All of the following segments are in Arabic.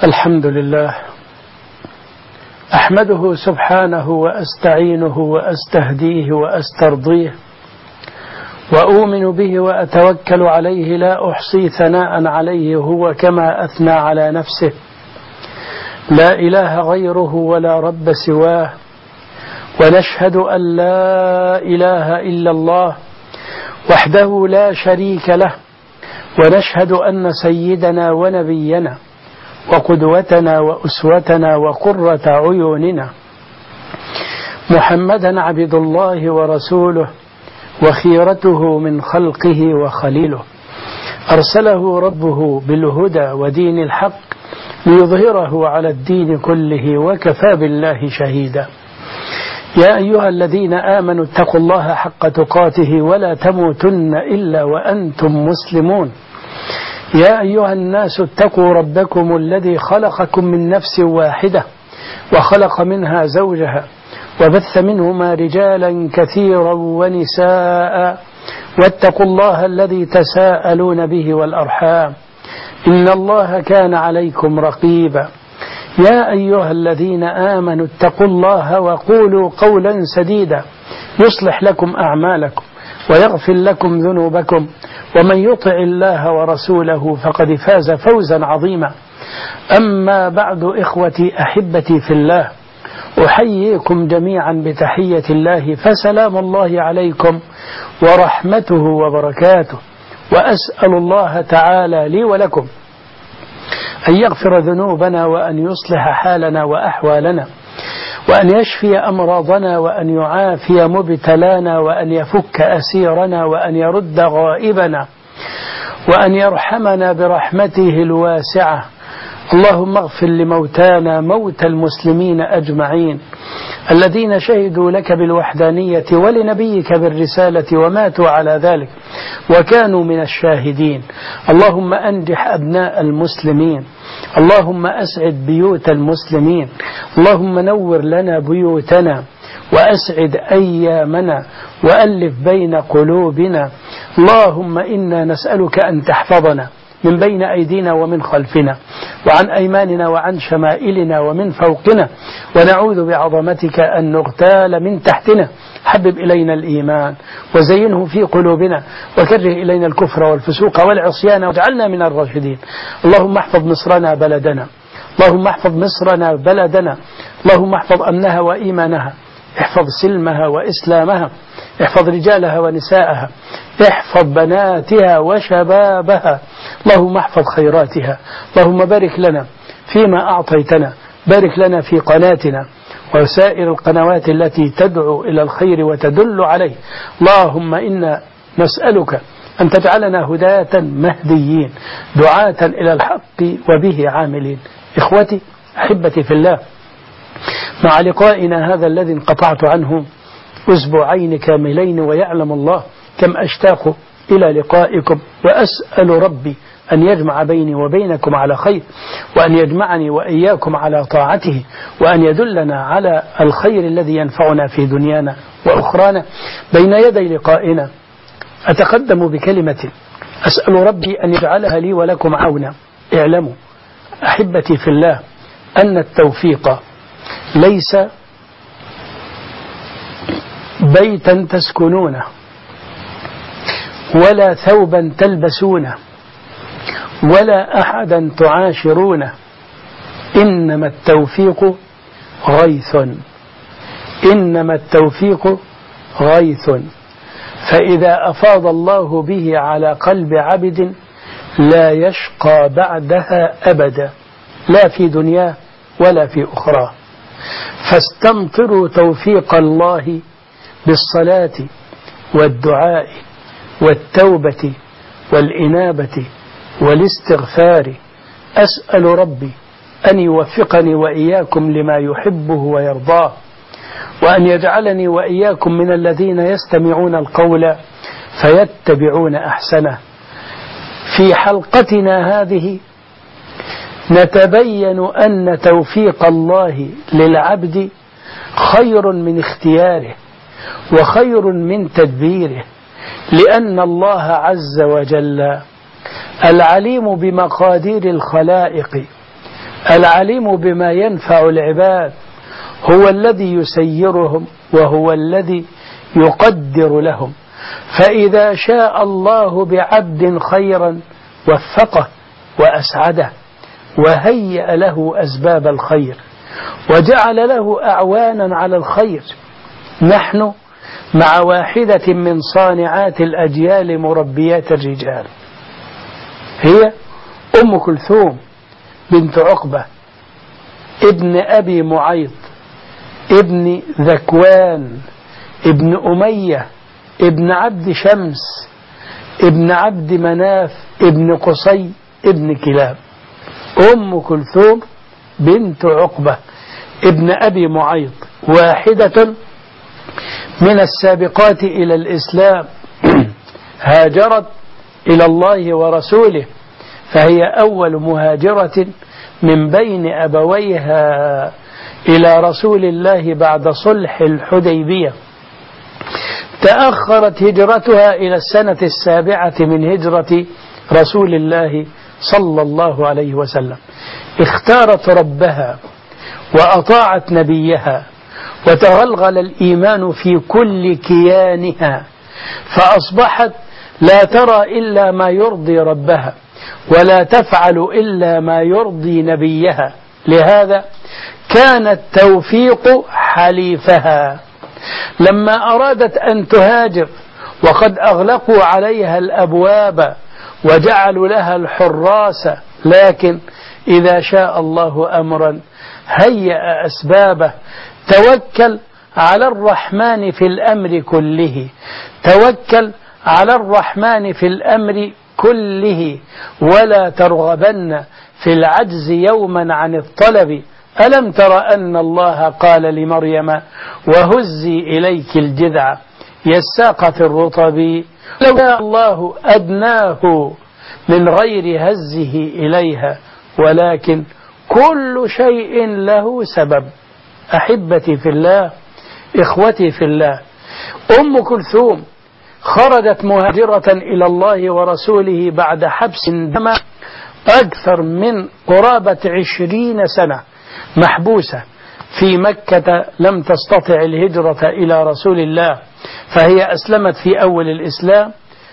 الحمد لله أحمده سبحانه وأستعينه وأستهديه وأسترضيه وأؤمن به وأتوكل عليه لا أحصي ثناء عليه هو كما أثنى على نفسه لا إله غيره ولا رب سواه ونشهد أن لا إله إلا الله وحده لا شريك له ونشهد أن سيدنا ونبينا وقدوتنا وأسوتنا وقرة عيوننا محمدا عبد الله ورسوله وخيرته من خلقه وخليله أرسله ربه بالهدى ودين الحق ليظهره على الدين كله وكفى بالله شهيدا يا أيها الذين آمنوا اتقوا الله حق تقاته ولا تموتن إلا وأنتم مسلمون يا أيها الناس اتقوا ربكم الذي خلقكم من نفس واحدة وخلق منها زوجها وبث منهما رجالا كثيرا ونساء واتقوا الله الذي تساءلون به والأرحام إن الله كان عليكم رقيبا يا أيها الذين آمنوا اتقوا الله وقولوا قولا سديدا يصلح لكم أعمالكم ويغفر لكم ذنوبكم ومن يطع الله ورسوله فقد فاز فوزا عظيما أما بعد إخوتي أحبتي في الله أحييكم جميعا بتحية الله فسلام الله عليكم ورحمته وبركاته وأسأل الله تعالى لي ولكم أن يغفر ذنوبنا وأن يصلح حالنا وأحوالنا وأن يشفي أمراضنا وأن يعافي مبتلانا وأن يفك أسيرنا وأن يرد غائبنا وأن يرحمنا برحمته الواسعة اللهم اغفر لموتانا موتى المسلمين أجمعين الذين شهدوا لك بالوحدانية ولنبيك بالرسالة وماتوا على ذلك وكانوا من الشاهدين اللهم أنجح أبناء المسلمين اللهم أسعد بيوت المسلمين اللهم نور لنا بيوتنا وأسعد أيامنا وألف بين قلوبنا اللهم إنا نسألك أن تحفظنا من بين أيدينا ومن خلفنا وعن أيماننا وعن شمائلنا ومن فوقنا ونعوذ بعظمتك أن نغتال من تحتنا حبب إلينا الإيمان وزينه في قلوبنا وكره إلينا الكفر والفسوق والعصيان واجعلنا من الراشدين اللهم احفظ مصرنا بلدنا اللهم احفظ مصرنا بلدنا اللهم احفظ أمنها وإيمانها احفظ سلمها وإسلامها احفظ رجالها ونساءها احفظ بناتها وشبابها اللهم احفظ خيراتها اللهم بارك لنا فيما أعطيتنا بارك لنا في قناتنا وسائر القنوات التي تدعو إلى الخير وتدل عليه اللهم إنا نسألك أن تجعلنا هداة مهديين دعاة إلى الحق وبه عاملين إخوتي أحبتي في الله مع لقائنا هذا الذي انقطعت عنه أسبوعين كاملين ويعلم الله كم أشتاق إلى لقائكم وأسأل ربي أن يجمع بيني وبينكم على خير وأن يجمعني وإياكم على طاعته وأن يدلنا على الخير الذي ينفعنا في دنيانا وأخرانا بين يدي لقائنا أتقدم بكلمة أسأل ربي أن يجعلها لي ولكم عونا اعلموا أحبتي في الله أن التوفيق ليس بيتا تسكنونه ولا ثوبا تلبسونه ولا أحدا تعاشرونه إنما التوفيق غيث إنما التوفيق غيث فإذا أفاض الله به على قلب عبد لا يشقى بعدها أبدا لا في دنياه ولا في أخرى فاستمطروا توفيق الله بالصلاة والدعاء والتوبة والإنابة والاستغفار أسأل ربي أن يوفقني وإياكم لما يحبه ويرضاه وأن يجعلني وإياكم من الذين يستمعون القول فيتبعون أحسنه في حلقتنا هذه نتبين أن توفيق الله للعبد خير من اختياره وخير من تدبيره لأن الله عز وجل العليم بمقادير الخلائق العليم بما ينفع العباد، هو الذي يسيرهم وهو الذي يقدر لهم. فإذا شاء الله بعبد خيرا وفقه وأسعده وهيأ له أسباب الخير وجعل له أعوانا على الخير. نحن مع واحدة من صانعات الأجيال مربيات الرجال، هي أم كلثوم بنت عقبة ابن أبي معيط ابن ذكوان ابن أمية ابن عبد شمس ابن عبد مناف ابن قصي ابن كلاب. أم كلثوم بنت عقبة ابن أبي معيط واحدة من السابقات إلى الإسلام، هاجرت إلى الله ورسوله، فهي أول مهاجرة من بين أبويها إلى رسول الله بعد صلح الحديبية. تأخرت هجرتها إلى السنة 7 من هجرة رسول الله صلى الله عليه وسلم. اختارت ربها وأطاعت نبيها وتغلغل الإيمان في كل كيانها، فأصبحت لا ترى إلا ما يرضي ربها ولا تفعل إلا ما يرضي نبيها. لهذا كان التوفيق حليفها. لما أرادت أن تهاجر وقد أغلقوا عليها الأبواب وجعلوا لها الحراس، لكن إذا شاء الله أمرا هيأ أسبابه. توكل على الرحمن في الأمر كله، توكل على الرحمن في الأمر كله، ولا ترغبن في العجز يوما عن الطلب. ألم تر أن الله قال لمريم وهزي إليك الجذع يساقط الرطب، لو شاء الله أدناه من غير هزه إليها، ولكن كل شيء له سبب. أحبتي في الله، إخوتي في الله، أم كلثوم خرجت مهاجرة إلى الله ورسوله بعد حبس دام أكثر من قرابة 20 سنة محبوسة في مكة، لم تستطع الهجرة إلى رسول الله، فهي أسلمت في أول الإسلام،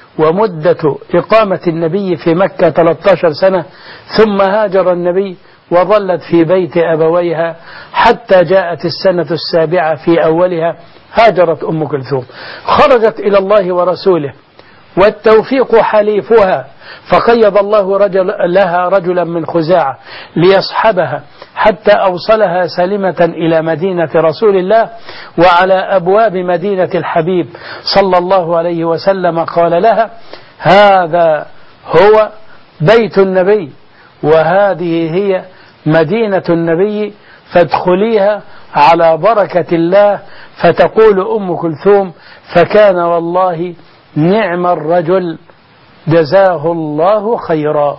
ومدة إقامة النبي في مكة 13 سنة، ثم هاجر النبي وظلت في بيت أبويها حتى جاءت السنة 7 في أولها هاجرت أم كلثوم. خرجت إلى الله ورسوله والتوفيق حليفها، فقيض الله لها رجلا من خزاعة ليصحبها حتى أوصلها سالمة إلى مدينة رسول الله. وعلى أبواب مدينة الحبيب صلى الله عليه وسلم قال لها: هذا هو بيت النبي وهذه هي مدينة النبي، فادخليها على بركة الله. فتقول أم كلثوم: فكان والله نعم الرجل جزاه الله خيرا.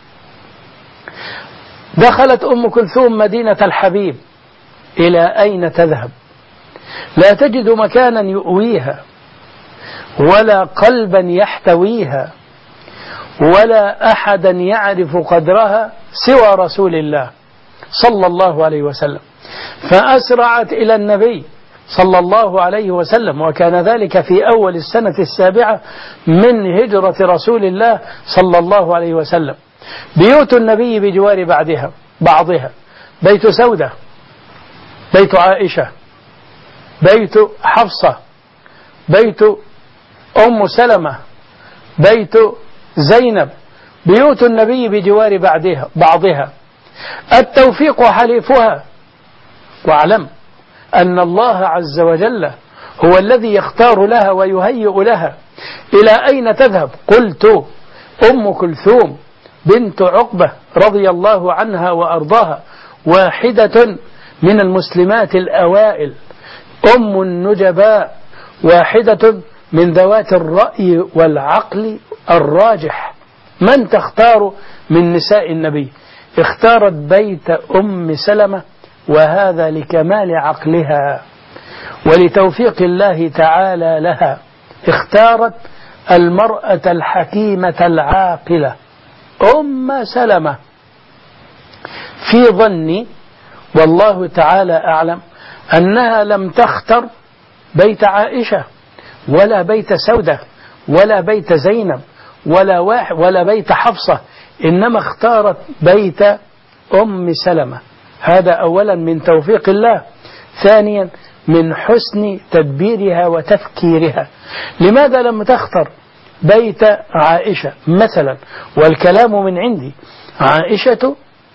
دخلت أم كلثوم مدينة الحبيب، إلى أين تذهب؟ لا تجد مكانا يؤويها ولا قلبا يحتويها ولا أحدا يعرف قدرها سوى رسول الله صلى الله عليه وسلم. فأسرعت إلى النبي صلى الله عليه وسلم، وكان ذلك في أول السنة 7 من هجرة رسول الله صلى الله عليه وسلم. بيوت النبي بجوار بعضها بيت سودة، بيت عائشة، بيت حفصة، بيت أم سلمة، بيت زينب، بيوت النبي بجوار بعضها. التوفيق حليفها. واعلم أن الله عز وجل هو الذي يختار لها ويهيئ لها. إلى أين تذهب؟ قلت: أم كلثوم بنت عقبة رضي الله عنها وأرضاها، واحدة من المسلمات الأوائل، أم النجباء، واحدة من ذوات الرأي والعقل الراجح. من تختار من نساء النبي؟ اختارت بيت أم سلمة، وهذا لكمال عقلها ولتوفيق الله تعالى لها. اختارت المرأة الحكيمة العاقلة أم سلمة، في ظني والله تعالى أعلم أنها لم تختر بيت عائشة ولا بيت سودة ولا بيت زينب ولا بيت حفصة، إنما اختارت بيت أم سلمة. هذا أولا من توفيق الله، ثانيا من حسن تدبيرها وتفكيرها. لماذا لم تختر بيت عائشة مثلا؟ والكلام من عندي، عائشة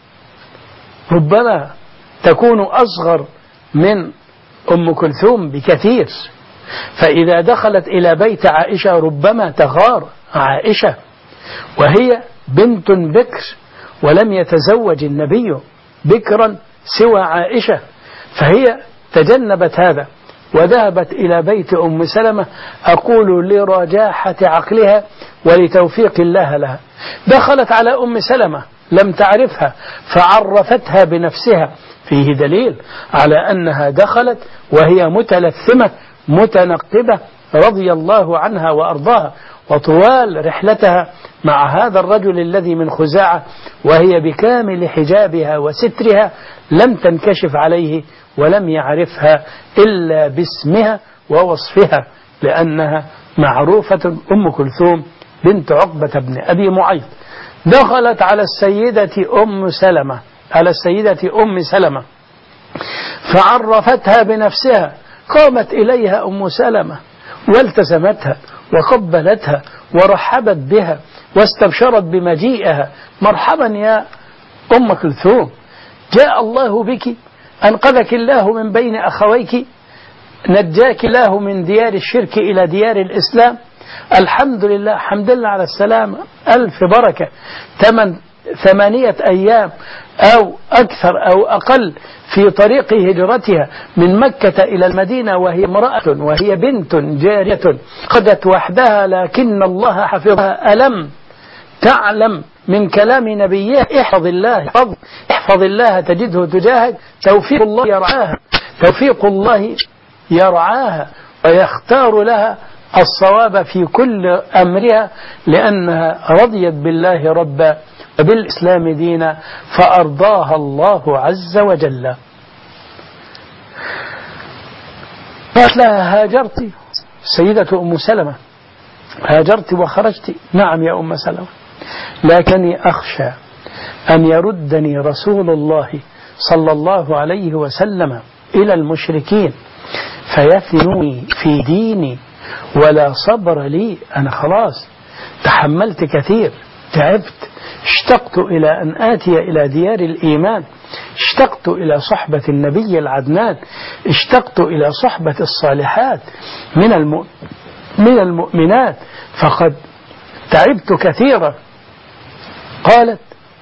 ربما تكون أصغر من أم كلثوم بكثير، فإذا دخلت إلى بيت عائشة ربما تغار عائشة، وهي بنت بكر ولم يتزوج النبي بكرا سوى عائشة، فهي تجنبت هذا وذهبت إلى بيت أم سلمة، أقول لرجاحة عقلها ولتوفيق الله لها. دخلت على أم سلمة لم تعرفها فعرفتها بنفسها، فيه دليل على أنها دخلت وهي متلثمة متنقبة رضي الله عنها وأرضاها، وطوال رحلتها مع هذا الرجل الذي من خزاعة وهي بكامل حجابها وسترها لم تنكشف عليه ولم يعرفها إلا باسمها ووصفها، لأنها معروفة أم كلثوم بنت عقبة بن أبي معيط. دخلت على السيدة أم سلمة فعرفتها بنفسها، قامت إليها أم سلمة والتزمتها وقبلتها ورحبت بها واستبشرت بمجيئها. مرحبا يا أم كلثوم، جاء الله بك، أنقذك الله من بين أخويك، نجاك الله من ديار الشرك إلى ديار الإسلام، الحمد لله، حمد لله على السلامة، ألف بركة. 8 أيام أو أكثر أو أقل في طريق هجرتها من مكة إلى المدينة، وهي امرأة وهي بنت جارية قدت وحدها لكن الله حفظها. ألم تعلم من كلام نبيه احفظ الله تجده تجاهك، توفيق الله يرعاها ويختار لها الصواب في كل أمرها، لأنها رضيت بالله ربا وبالإسلام دينا فأرضاها الله عز وجل. قالت لها: هاجرت سيدة أم سلمة، هاجرت وخرجت؟ نعم يا أم سلمة، لكني أخشى أن يردني رسول الله صلى الله عليه وسلم إلى المشركين فيفتنوني في ديني ولا صبر لي. أنا خلاص تحملت كثير، تعبت، اشتقت إلى أن آتي إلى ديار الإيمان، اشتقت إلى صحبة النبي العدنان، اشتقت إلى صحبة الصالحات من المؤمنات، فقد تعبت كثيرا. قالت: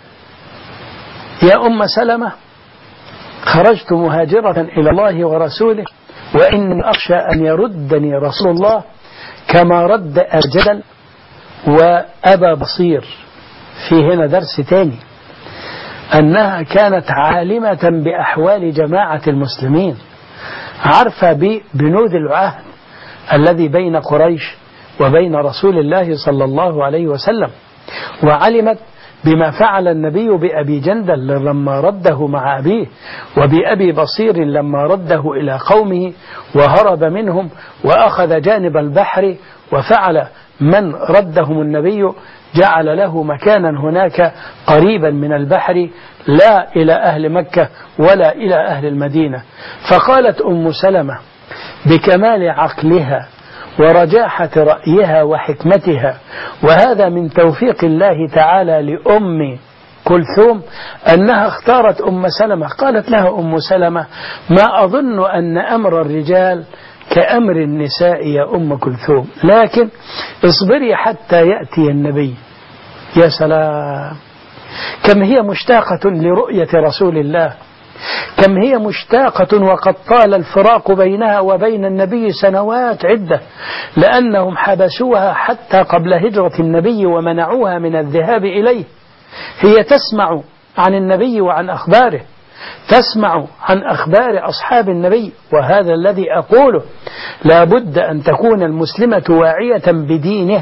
يا أم سلمة، خرجت مهاجرة إلى الله ورسوله، وإني أخشى أن يردني رسول الله كما رد أجدل وأبا بصير. في هنا درس تاني، أنها كانت عالمة بأحوال جماعة المسلمين، عارفة ببنود العهد الذي بين قريش وبين رسول الله صلى الله عليه وسلم، وعلمت بما فعل النبي بأبي جندل لما رده مع أبيه، وبأبي بصير لما رده إلى قومه وهرب منهم وأخذ جانب البحر، وفعل من ردهم النبي جعل له مكانا هناك قريبا من البحر، لا إلى أهل مكة ولا إلى أهل المدينة. فقالت أم سلمة بكمال عقلها ورجاحة رأيها وحكمتها، وهذا من توفيق الله تعالى لأم كلثوم أنها اختارت أم سلمة. قالت لها أم سلمة: ما أظن أن أمر الرجال كأمر النساء يا أم كلثوم، لكن اصبري حتى يأتي النبي. يا سلام، كم هي مشتاقة لرؤية رسول الله، كم هي مشتاقة، وقد طال الفراق بينها وبين النبي سنوات عدة، لأنهم حبسوها حتى قبل هجرة النبي ومنعوها من الذهاب إليه. هي تسمع عن النبي وعن أخباره، تسمع عن أخبار أصحاب النبي، وهذا الذي أقوله، لا بد أن تكون المسلمة واعية بدينها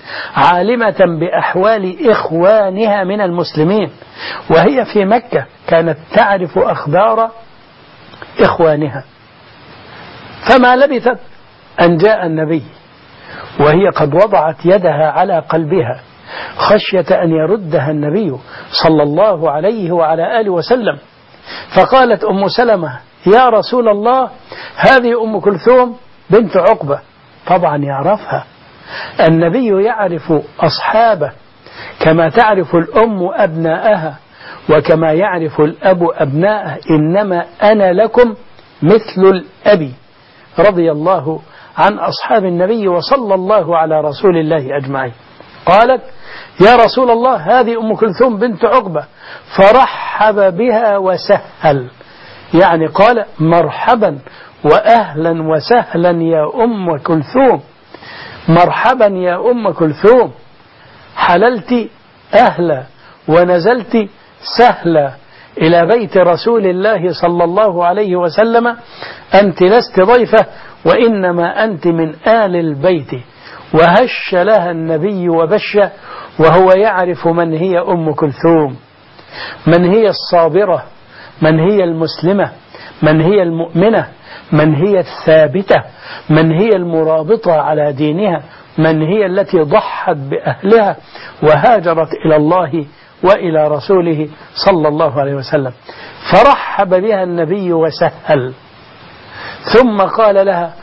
عالمة بأحوال إخوانها من المسلمين، وهي في مكة كانت تعرف أخبار إخوانها. فما لبثت أن جاء النبي وهي قد وضعت يدها على قلبها خشية أن يردها النبي صلى الله عليه وعلى آله وسلم. فقالت أم سلمة: يا رسول الله، هذه أم كلثوم بنت عقبة. طبعا يعرفها النبي، يعرف أصحابه كما تعرف الأم أبناءها وكما يعرف الأب أبناءه. إنما أنا لكم مثل الأب. رضي الله عن أصحاب النبي وصلى الله على رسول الله أجمعين. قالت: يا رسول الله، هذه أم كلثوم بنت عقبة. فرحب بها وسهل، يعني قال: مرحبا وأهلا وسهلا يا أم كلثوم، مرحبا يا أم كلثوم، حللت أهلا ونزلت سهلا إلى بيت رسول الله صلى الله عليه وسلم. أنت لست ضيفة، وإنما أنت من آل البيت. وهش لها النبي وبش، وهو يعرف من هي أم كلثوم، من هي الصابرة، من هي المسلمة، من هي المؤمنة، من هي الثابتة، من هي المرابطة على دينها، من هي التي ضحت بأهلها وهاجرت إلى الله وإلى رسوله صلى الله عليه وسلم. فرحب بها النبي وسهل، ثم قال لها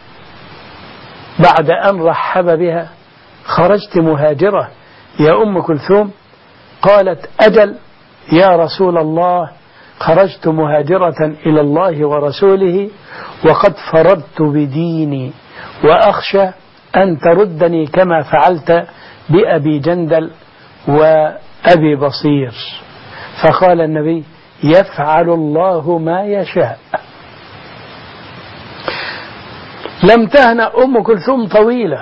بعد أن رحب بها: خرجت مهاجرة يا أم كلثوم؟ قالت: أجل يا رسول الله، خرجت مهاجرة إلى الله ورسوله، وقد فرضت بديني، وأخشى أن تردني كما فعلت بأبي جندل وأبي بصير. فقال النبي: يفعل الله ما يشاء. لم تهنأ أم كلثوم طويلة،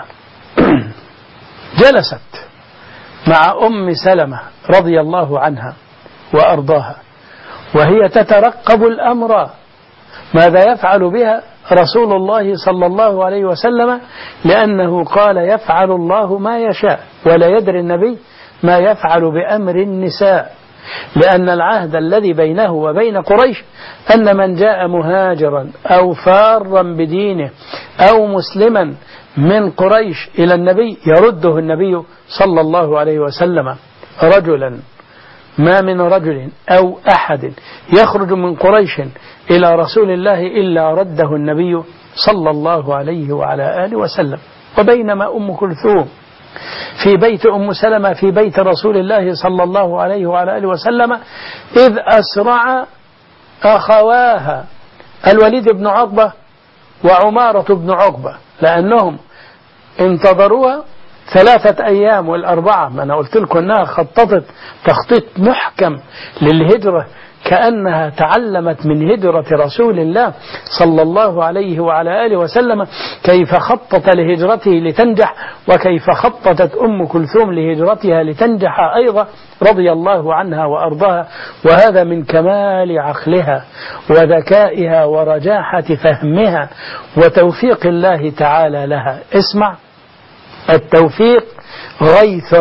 جلست مع أم سلمة رضي الله عنها وأرضاها، وهي تترقب الأمر، ماذا يفعل بها رسول الله صلى الله عليه وسلم، لأنه قال: يفعل الله ما يشاء. ولا يدري النبي ما يفعل بأمر النساء، لأن العهد الذي بينه وبين قريش أن من جاء مهاجرا أو فارا بدينه أو مسلما من قريش إلى النبي يرده النبي صلى الله عليه وسلم. رجلا ما من رجل أو أحد يخرج من قريش إلى رسول الله إلا رده النبي صلى الله عليه وعلى آله وسلم. وبينما أم كلثوم في بيت أم سلمة في بيت رسول الله صلى الله عليه وعلى آله وسلم، إذ أسرع أخواها الوليد بن عقبة وعمارة بن عقبة، لأنهم انتظروها 3 أيام والأربعة. ما أنا قلت لكم أنها خططت تخطيط محكم للهجرة، كأنها تعلمت من هجرة رسول الله صلى الله عليه وعلى آله وسلم كيف خطط لهجرته لتنجح، وكيف خططت أم كلثوم لهجرتها لتنجح أيضا رضي الله عنها وأرضاها. وهذا من كمال عقلها وذكائها ورجاحة فهمها وتوفيق الله تعالى لها. اسمع، التوفيق غيث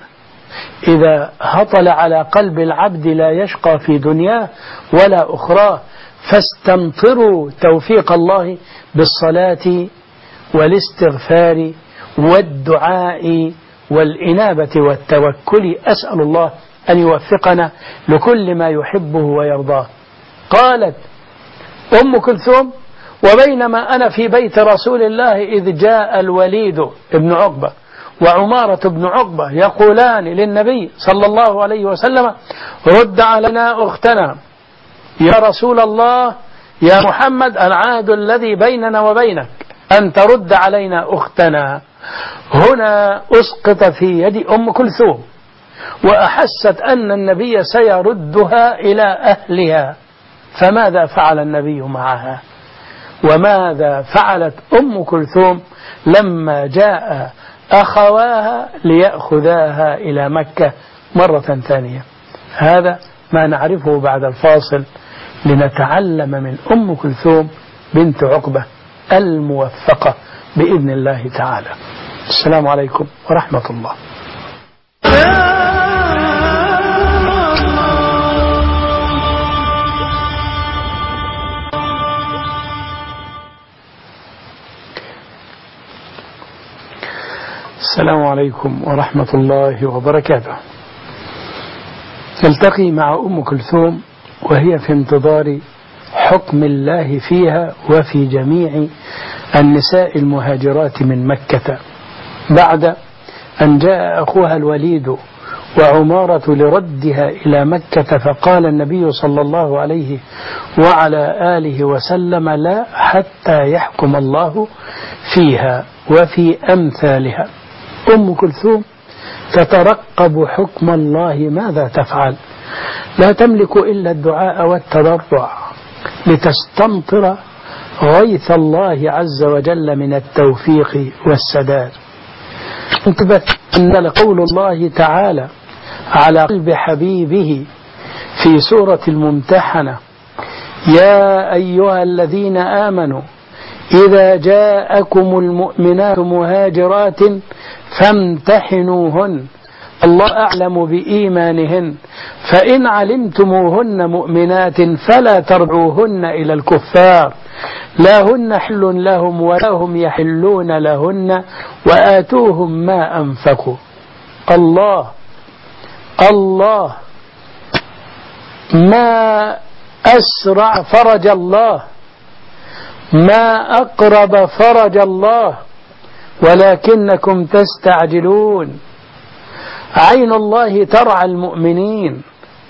إذا هطل على قلب العبد لا يشقى في دنياه ولا أخراه. فاستمطروا توفيق الله بالصلاة والاستغفار والدعاء والإنابة والتوكل. أسأل الله أن يوفقنا لكل ما يحبه ويرضاه. قالت أم كلثوم: وبينما أنا في بيت رسول الله إذ جاء الوليد بن عقبة وعمارة بن عقبة يقولان للنبي صلى الله عليه وسلم: رد علينا أختنا يا رسول الله، يا محمد، العهد الذي بيننا وبينك أن ترد علينا أختنا. هنا أسقط في يد أم كلثوم، وأحست أن النبي سيردها إلى أهلها. فماذا فعل النبي معها؟ وماذا فعلت أم كلثوم لما جاء أخواها ليأخذاها إلى مكة مرة ثانية؟ هذا ما نعرفه بعد الفاصل، لنتعلم من أم كلثوم بنت عقبة الموفقة بإذن الله تعالى. السلام عليكم ورحمة الله. السلام عليكم ورحمة الله وبركاته. نلتقي مع أم كلثوم وهي في انتظار حكم الله فيها وفي جميع النساء المهاجرات من مكة، بعد أن جاء أخوها الوليد وعمارة لردها إلى مكة، فقال النبي صلى الله عليه وعلى آله وسلم: لا حتى يحكم الله فيها وفي أمثالها. أم كلثوم تترقب حكم الله، ماذا تفعل؟ لا تملك إلا الدعاء والتضرع لتستمطر غيث الله عز وجل من التوفيق والسداد. انتبه أن لقول الله تعالى على قلب حبيبه في سورة الممتحنة: يا أيها الذين آمنوا إذا جاءكم المؤمنات مهاجرات فامتحنوهن الله أعلم بإيمانهن فإن علمتموهن مؤمنات فلا ترجعوهن إلى الكفار لا هن حل لهم ولا هم يحلون لهن وآتوهم ما أنفقوا. الله الله، ما أسرع فرج الله، ما أقرب فرج الله، ولكنكم تستعجلون. عين الله ترعى المؤمنين،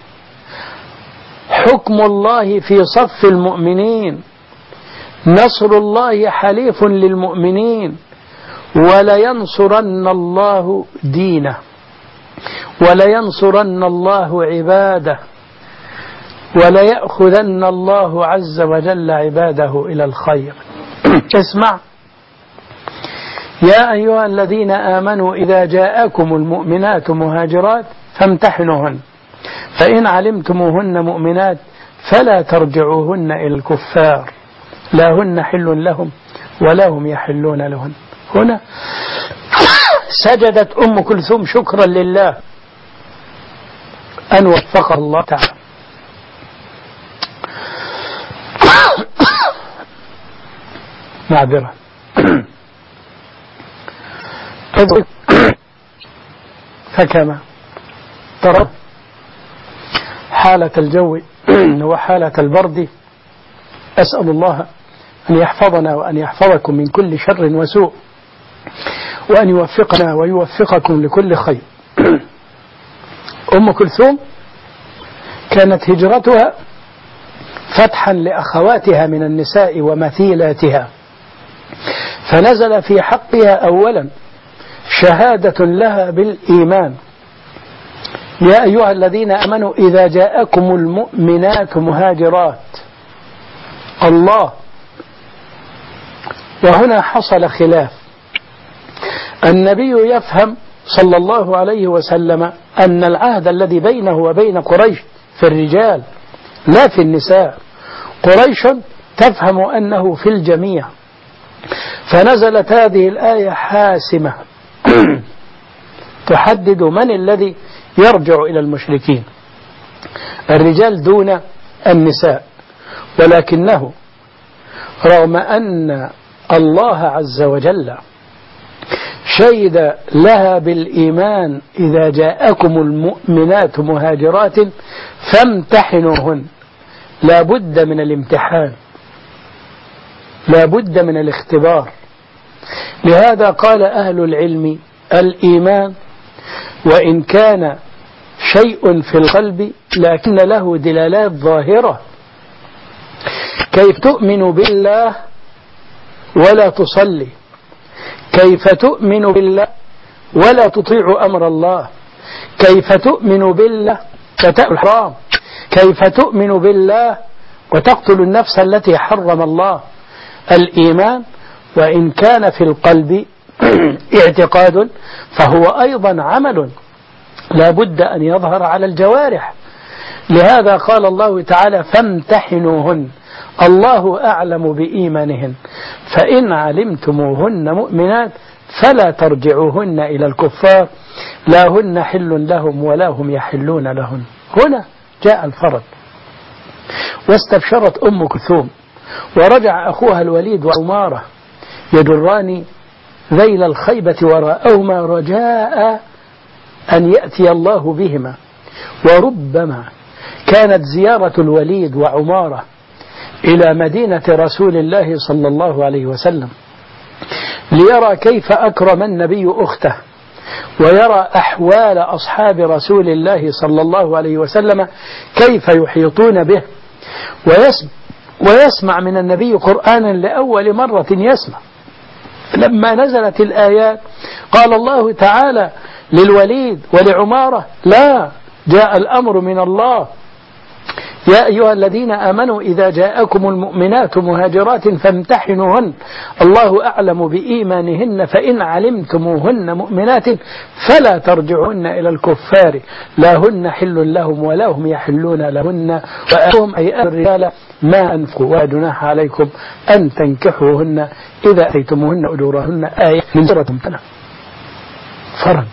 حكم الله في صف المؤمنين، نصر الله حليف للمؤمنين، ولينصرن الله دينه، ولينصرن الله عباده، وليأخذن الله عز وجل عباده إلى الخير. اسمع: يا أيها الذين آمنوا إذا جاءكم المؤمنات مهاجرات فامتحنوهن فإن علمتموهن مؤمنات فلا ترجعوهن إلى الكفار لا هن حل لهم ولا هم يحلون لهن. هنا سجدت أم كلثوم شكرا لله أن وفق الله تعالى. معذرة. فكما ترى حالة الجو وحالة البرد، أسأل الله أن يحفظنا وأن يحفظكم من كل شر وسوء، وأن يوفقنا ويوفقكم لكل خير. أم كلثوم كانت هجرتها فتحا لأخواتها من النساء ومثيلاتها، فنزل في حقها أولا شهادة لها بالإيمان: يا أيها الذين آمنوا إذا جاءكم المؤمنات مهاجرات. الله. وهنا حصل خلاف، النبي يفهم صلى الله عليه وسلم أن العهد الذي بينه وبين قريش في الرجال لا في النساء، قريش تفهم أنه في الجميع، فنزلت هذه الآية حاسمة تحدد من الذي يرجع إلى المشركين، الرجال دون النساء. ولكنه رغم أن الله عز وجل شهد لها بالإيمان: إذا جاءكم المؤمنات مهاجرات فامتحنوهن، لا بد من الامتحان، لا بد من الاختبار. لهذا قال أهل العلم: الإيمان وإن كان شيء في القلب لكن له دلالات ظاهرة. كيف تؤمن بالله ولا تصلي؟ كيف تؤمن بالله ولا تطيع أمر الله؟ كيف تؤمن بالله وتأكل الحرام؟ كيف تؤمن بالله وتقتل النفس التي حرم الله؟ الإيمان وإن كان في القلب اعتقاد فهو أيضا عمل لا بد أن يظهر على الجوارح. لهذا قال الله تعالى: فامتحنوهن الله أعلم بإيمانهن فإن علمتموهن مؤمنات فلا ترجعوهن إلى الكفار لا هن حل لهم ولا هم يحلون لهن. هنا جاء الفرج. واستبشرت أم كلثوم ورجع أخوها الوليد وعمارة يجران ذيل الخيبة وراءهما رجاء أن يأتي الله بهما. وربما كانت زيارة الوليد وعمارة إلى مدينة رسول الله صلى الله عليه وسلم ليرى كيف أكرم النبي أخته ويرى أحوال أصحاب رسول الله صلى الله عليه وسلم كيف يحيطون به ويسمع من النبي قرآنا لأول مرة يسمع. لما نزلت الآيات قال الله تعالى للوليد ولعمارة لا، جاء الأمر من الله: يا أيها الذين آمنوا إذا جاءكم المؤمنات مهاجرات فامتحنوهن الله أعلم بإيمانهن فإن علمتموهن مؤمنات فلا ترجعوهن إلى الكفار لا هن حل لهم ولا هم يحلون لهن وآتوهم أي الرجال ما أنفقوا ولا جناح عليكم أن تنكحوهن إذا أتيتموهن أجورهن. آية من سورة ممتنة. فرج.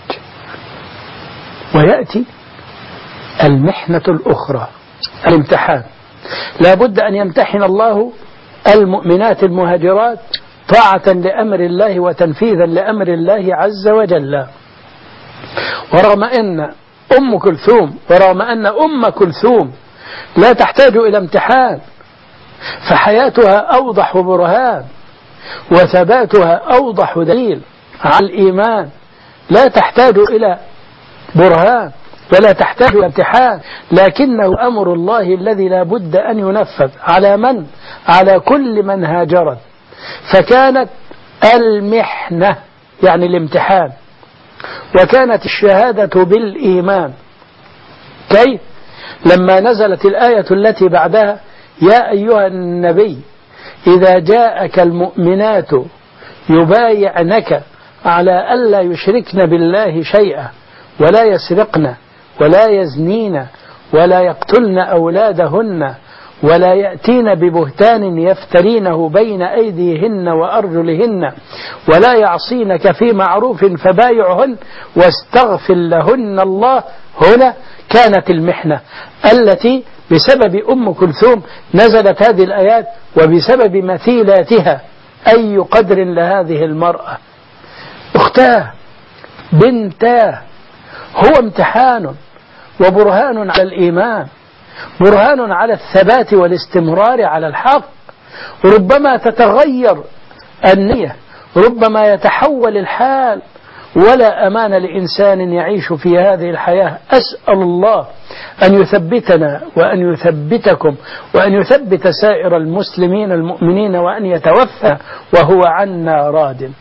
ويأتي المحنة الأخرى، الامتحان. لا بد أن يمتحن الله المؤمنات المهاجرات طاعة لأمر الله وتنفيذا لأمر الله عز وجل. ورغم أن أم كلثوم لا تحتاج إلى امتحان، فحياتها أوضح برهان وثباتها أوضح دليل على الإيمان، لا تحتاج إلى برهان ولا تحتاج إلى امتحان، لكنه أمر الله الذي لا بد أن ينفذ على من؟ على كل من هاجرت. فكانت المحنة يعني الامتحان، وكانت الشهادة بالإيمان. كيف؟ لما نزلت الآية التي بعدها: يا أيها النبي إذا جاءك المؤمنات يبايعنك على ألا يشركن بالله شيئا ولا يسرقن ولا يزنين ولا يقتلن أولادهن ولا يأتين ببهتان يفترينه بين أيديهن وأرجلهن ولا يعصينك في معروف فبايعهن واستغفر لهن الله. هنا كانت المحنة التي بسبب أم كلثوم نزلت هذه الآيات، وبسبب مثيلاتها. أي قدر لهذه المرأة، أختاه، بنتاه، هو امتحان وبرهان على الإيمان، برهان على الثبات والاستمرار على الحق. ربما تتغير النية، ربما يتحول الحال، ولا أمان لإنسان يعيش في هذه الحياة. أسأل الله أن يثبتنا وأن يثبتكم وأن يثبت سائر المسلمين المؤمنين وأن يتوفى وهو عنا راد.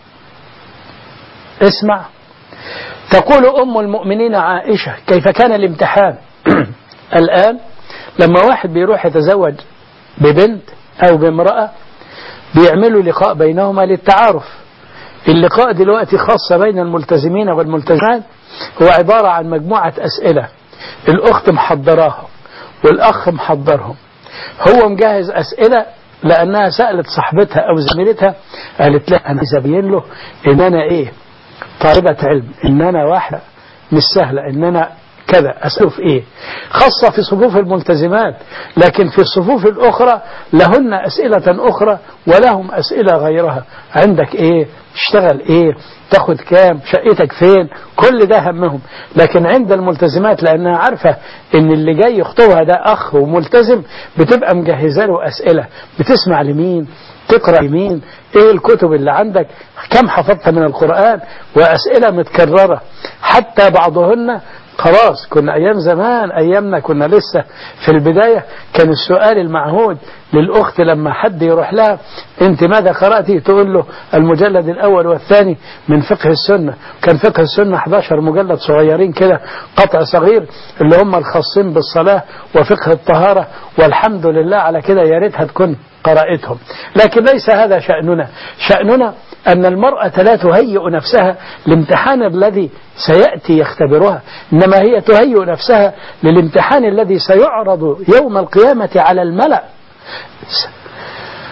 اسمع، تقول أم المؤمنين عائشة: كيف كان الامتحان؟ الآن لما واحد بيروح يتزوج ببنت أو بامرأة بيعملوا لقاء بينهما للتعارف. اللقاء دلوقتي خاصة بين الملتزمين والملتزمات، هو عبارة عن مجموعة أسئلة الأخت محضراها والأخ محضرهم. هو مجهز أسئلة لأنها سألت صاحبتها أو زميلتها، قالت لها: أنا أبين له إن أنا إيه، طالبة علم، إن أنا واحدة مش سهلة، إن أنا كذا. أسأله في إيه؟ خاصة في صفوف الملتزمات، لكن في الصفوف الأخرى لهن أسئلة أخرى ولهم أسئلة غيرها. عندك إيه؟ تشتغل إيه؟ تاخد كام؟ شقتك فين؟ كل ده همهم. لكن عند الملتزمات لأنها عارفة إن اللي جاي يخطبها ده أخ وملتزم، بتبقى مجهزة له أسئلة. بتسمع لمين؟ تقرأ لمين؟ إيه الكتب اللي عندك؟ كم حفظت من القرآن؟ وأسئلة متكررة. حتى بعضهن خلاص، كنا أيام زمان، أيامنا كنا لسه في البداية، كان السؤال المعهود للأخت لما حد يروح لها: أنت ماذا قرأتي؟ تقول له: المجلد الأول والثاني من فقه السنة. كان فقه السنة 11 مجلد صغيرين كده، قطع صغير، اللي هم الخاصين بالصلاة وفقه الطهارة، والحمد لله على كده، يا ريتها تكون قرأتهم. لكن ليس هذا شأننا. شأننا أن المرأة لا تهيئ نفسها للامتحان الذي سيأتي يختبرها، إنما هي تهيئ نفسها للامتحان الذي سيعرض يوم القيامة على الملأ.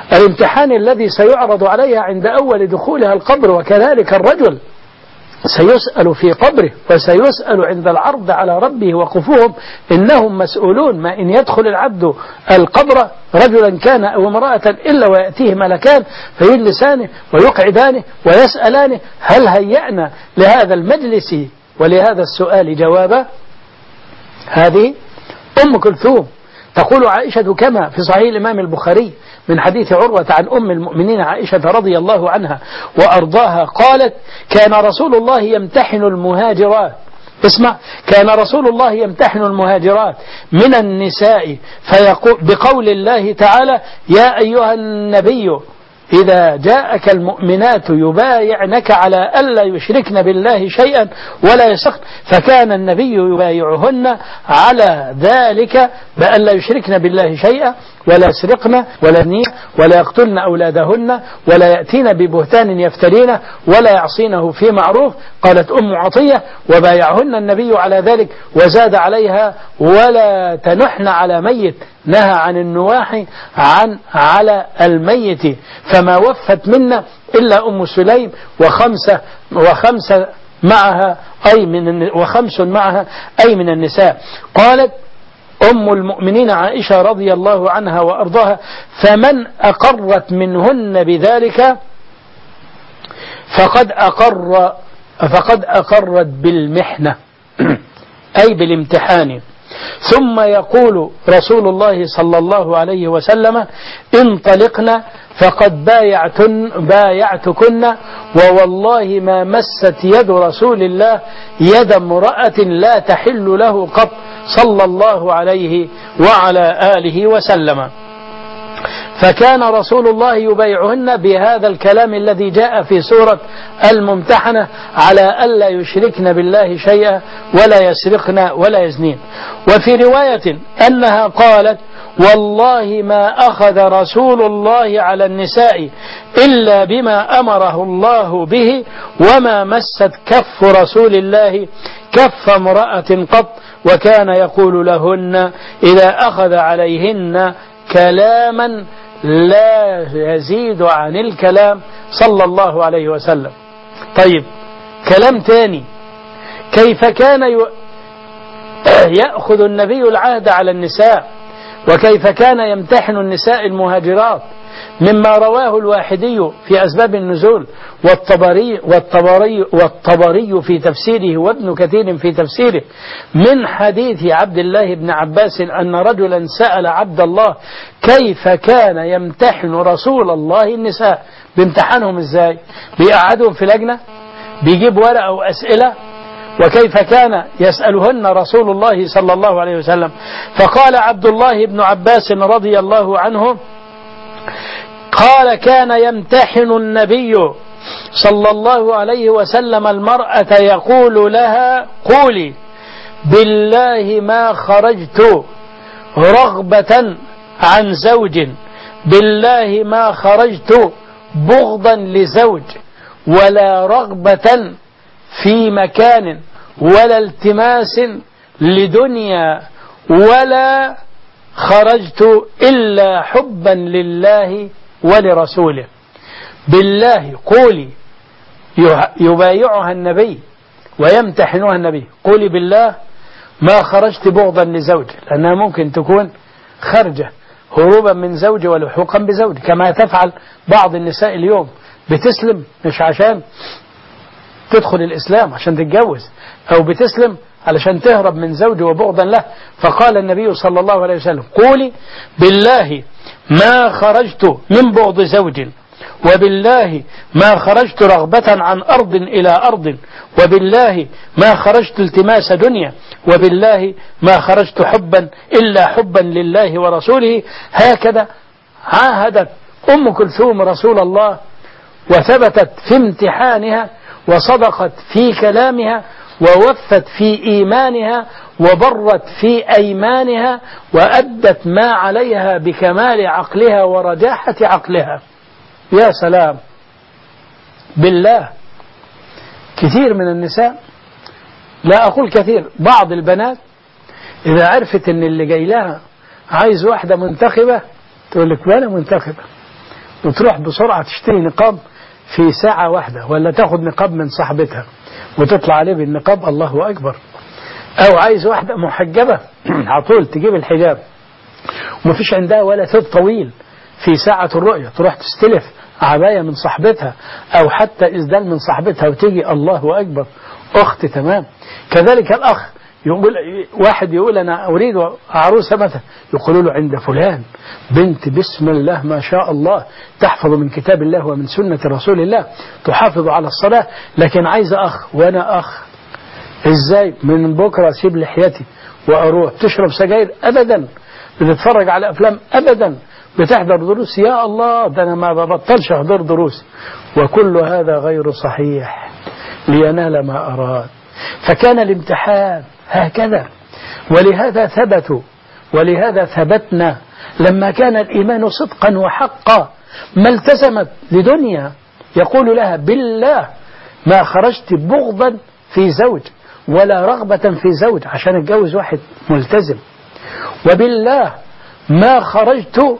الامتحان الذي سيعرض عليها عند أول دخولها القبر. وكذلك الرجل سيسأل في قبره وسيسأل عند العرض على ربه وقفوهم إنهم مسؤولون. ما إن يدخل العبد القبر رجلا كان أو امرأة إلا ويأتيه ملكان فيجلسانه ويقعدانه ويسألانه هل هيأنا لهذا المجلس ولهذا السؤال جوابا. هذه أم كلثوم. تقول عائشة كما في صحيح الإمام البخاري من حديث عروة عن أم المؤمنين عائشة رضي الله عنها وأرضاها قالت كان رسول الله يمتحن المهاجرات. اسمع، كان رسول الله يمتحن المهاجرات من النساء فيقول بقول الله تعالى يا أيها النبي إذا جاءك المؤمنات يبايعنك على ألا يشركن بالله شيئا ولا يسرقن، فكان النبي يبايعهن على ذلك بأن لا يشركن بالله شيئا ولا يسرقن ولا يزنين ولا يقتلن أولادهن ولا يأتين ببهتان يفترينه ولا يعصينه في معروف. قالت أم عطية وبايعهن النبي على ذلك وزاد عليها ولا تنحن على ميت، نهى عن النواح على الميت. فما وفت منا إلا أم سليم وخمس معها وخمس معها أي من النساء. قالت أم المؤمنين عائشة رضي الله عنها وأرضاها فمن أقرت منهن بذلك فقد أقرت بالمحنة أي بالامتحان. ثم يقول رسول الله صلى الله عليه وسلم انطلقنا فقد بايعتكن ووالله ما مست يد رسول الله يد امرأة لا تحل له قط صلى الله عليه وعلى آله وسلم. فكان رسول الله يبايعهن بهذا الكلام الذي جاء في سورة الممتحنة على ألا يشركن بالله شيئا ولا يسرقن ولا يزنين. وفي رواية أنها قالت والله ما أخذ رسول الله على النساء إلا بما أمره الله به وما مست كف رسول الله كف امرأة قط وكان يقول لهن إذا أخذ عليهن كلاما لا يزيد عن الكلام صلى الله عليه وسلم. طيب كلام تاني، كيف كان يأخذ النبي العهد على النساء وكيف كان يمتحن النساء المهاجرات مما رواه الواحدي في أسباب النزول والطبري في تفسيره وابن كثير في تفسيره من حديث عبد الله بن عباس أن رجلا سأل عبد الله كيف كان يمتحن رسول الله النساء. بامتحانهم ازاي؟ بيقعدهم في لجنة، بيجيب ورقة وأسئلة، وكيف كان يسألهن رسول الله صلى الله عليه وسلم. فقال عبد الله بن عباس رضي الله عنه قال كان يمتحن النبي صلى الله عليه وسلم المرأة يقول لها قولي بالله ما خرجت رغبة عن زوج، بالله ما خرجت بغضا لزوج ولا رغبة في مكان ولا التماس لدنيا ولا خرجت إلا حبا لله ولرسوله. بالله قولي، يبايعها النبي ويمتحنها النبي، قولي بالله ما خرجت بغضا لزوج، لأنها ممكن تكون خرجة هروبا من زوج ولحوقا بزوج كما تفعل بعض النساء اليوم، بتسلم مش عشان تدخل الإسلام عشان تتجوز، أو بتسلم علشان تهرب من زوج وبغضا له. فقال النبي صلى الله عليه وسلم قولي بالله ما خرجت من بغض زوج، وبالله ما خرجت رغبة عن أرض إلى أرض، وبالله ما خرجت التماس دنيا، وبالله ما خرجت حبا إلا حبا لله ورسوله. هكذا عاهدت أم كلثوم رسول الله، وثبتت في امتحانها، وصدقت في كلامها، ووفت في إيمانها، وبرت في أيمانها، وأدت ما عليها بكمال عقلها ورجاحة عقلها. يا سلام بالله. كثير من النساء، لا أقول كثير، بعض البنات إذا عرفت أن اللي جاي لها عايز واحدة منتخبة تقول لك وأنا منتخبة، وتروح بسرعة تشتري نقاب في ساعة واحدة، ولا تاخد نقاب من صاحبتها وتطلع عليه بالنقاب، الله أكبر. أو عايز واحدة محجبة عطول تجيب الحجاب ومفيش عندها ولا ثوب طويل، في ساعة الرؤية تروح تستلف عباية من صاحبتها أو حتى إسدال من صاحبتها وتيجي، الله أكبر، أخت تمام. كذلك الأخ يقول، واحد يقول أنا أريد عروسة مثلا، يقولوا له عند فلان بنت بسم الله ما شاء الله تحفظ من كتاب الله ومن سنة رسول الله، تحافظ على الصلاة، لكن عايزة أخ. وأنا أخ إزاي؟ من بكرة أسيب لحيتي وأروح. تشرب سجاير؟ أبدا. بتتفرج على أفلام؟ أبدا. بتحضر دروس؟ يا الله ده أنا ما ببطلش أحضر دروس. وكل هذا غير صحيح لينال ما أراد. فكان الامتحان هكذا، ولهذا ثبتوا، ولهذا ثبتنا. لما كان الإيمان صدقا وحقا ما التزمت لدنيا يقول لها بالله ما خرجت بغضا في زوج ولا رغبة في زوج عشان اتجوز واحد ملتزم، وبالله ما خرجت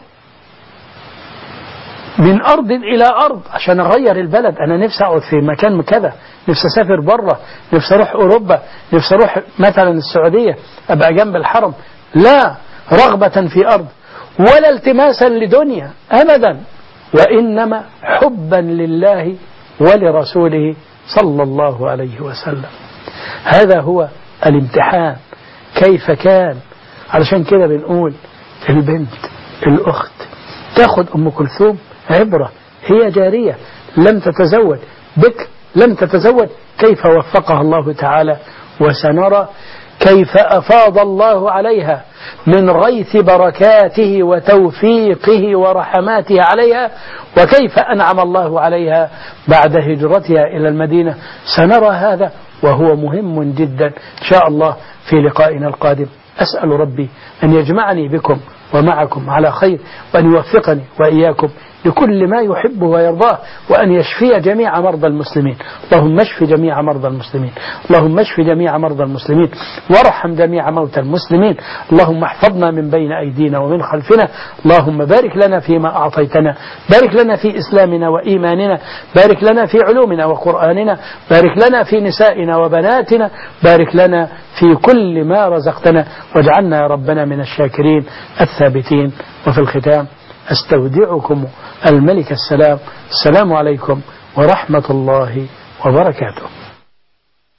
من أرض إلى أرض عشان أغير البلد. أنا نفسي أقعد في مكان كذا، نفسي أسافر بره، نفسي أروح أوروبا، نفسي أروح مثلا السعودية أبقى جنب الحرم. لا رغبة في أرض ولا التماسا لدنيا أبدا، وإنما حبا لله ولرسوله صلى الله عليه وسلم. هذا هو الامتحان. كيف كان؟ علشان كده بنقول البنت الأخت تأخذ أم كلثوم عبرة، هي جارية لم تتزوج، بكر لم تتزوج، كيف وفقها الله تعالى، وسنرى كيف أفاض الله عليها من غيث بركاته وتوفيقه ورحماته عليها، وكيف أنعم الله عليها بعد هجرتها إلى المدينة. سنرى هذا وهو مهم جدا إن شاء الله في لقائنا القادم. أسأل ربي أن يجمعني بكم ومعكم على خير، وأن يوفقني وإياكم لكل ما يحب ويرضاه، وأن يشفي جميع مرضى المسلمين. اللهم اشف جميع مرضى المسلمين، اللهم اشف جميع مرضى المسلمين، وارحم جميع موتى المسلمين. اللهم احفظنا من بين أيدينا ومن خلفنا. اللهم بارك لنا فيما أعطيتنا، بارك لنا في إسلامنا وإيماننا، بارك لنا في علومنا وقرآننا، بارك لنا في نسائنا وبناتنا، بارك لنا في كل ما رزقتنا، واجعلنا يا ربنا من الشاكرين الثابتين. وفي الختام أستودعكم الملك السلام. السلام عليكم ورحمة الله وبركاته.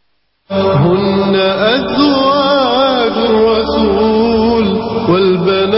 هن أزواج الرسول والبنات